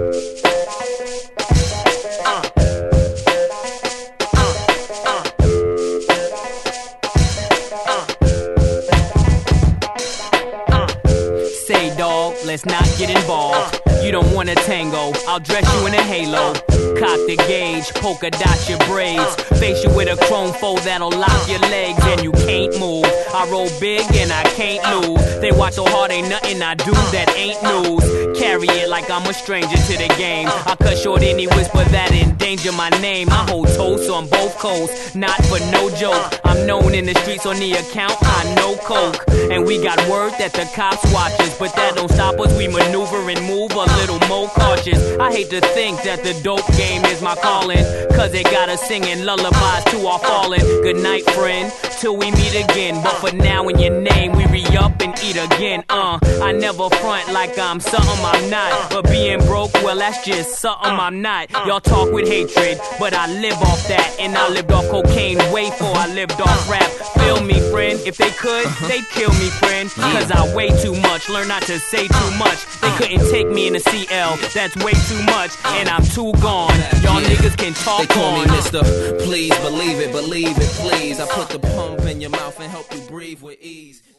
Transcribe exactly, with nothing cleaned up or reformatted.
Say dog, let's not get involved. You don't want a tango, I'll dress you in a halo. Cock the gauge, polka dot your braids. Face you with a chrome foe that'll lock your legs and you can't move. I roll big and I can't lose. They watch so hard, ain't nothing I do that ain't news. Carry it like I'm a stranger to the game. I cut short any whisper that endanger my name. I hold toast on both coasts, not for no joke. I'm known in the streets on the account, I know coke. And we got word that the cops watch us, but that don't stop us, we maneuver and move a little more cautious. I hate to think that the dope game is my calling, cause it got us singing lullabies to our fallen. Good night, friend, till we meet again. But for now, in your name, we re-up and eat again. Uh, I never front like I'm something I'm not, but being broke, well, that's just something I'm not. Y'all talk with hatred, but I live off that. And I lived off cocaine way before I lived off rap. Feel me, friend, if they could, they'd kill me, friend, cause I weigh too much, learn not to say too much. They couldn't take me in a C L, that's way too much, and I'm too gone. Y'all niggas can talk on. They call me Mister Please believe it, believe it, please. I put the pump in your mouth and help you breathe with ease.